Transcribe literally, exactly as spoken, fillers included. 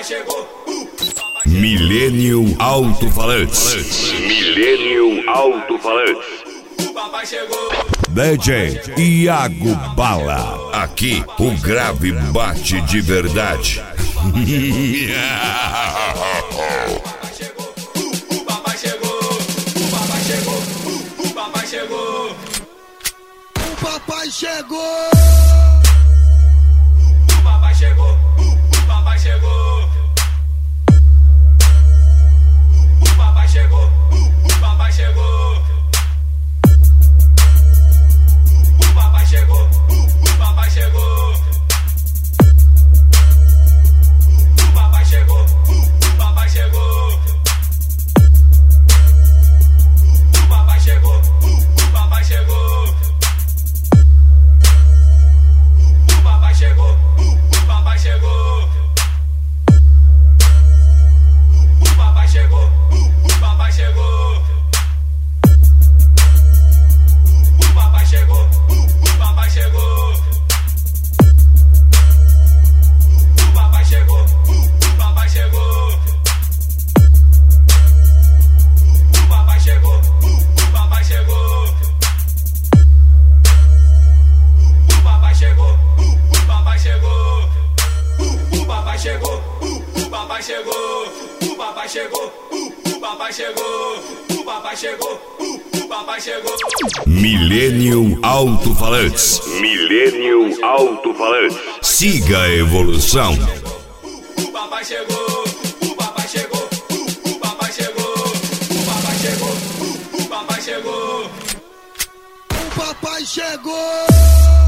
Millennium Alto-Falantes. Millennium Alto-Falantes. D J Iago Bala. Aqui o grave bate de verdade. O papai chegou! O papai chegou! O papai chegou! O papai chegou! O papai chegou! O papai chegou! O papai chegou! O papai chegou! O papai chegou! O papai chegou! O papai chegou! O papai chegou, o papai chegou. O papai chegou, o papai chegou. O papai chegou, o papai chegou. O papai chegou, o papai chegou. O papai chegou, o papai chegou. O papai chegou. O papai chegou, o papai chegou, o papai chegou, o papai chegou, o papai chegou, o papai chegou, o papai chegou. Millennium Alto-Falantes. Millennium Alto-Falantes. Siga a evolução. O papai chegou, o papai chegou, o papai chegou, o papai chegou, o papai chegou. O papai chegou!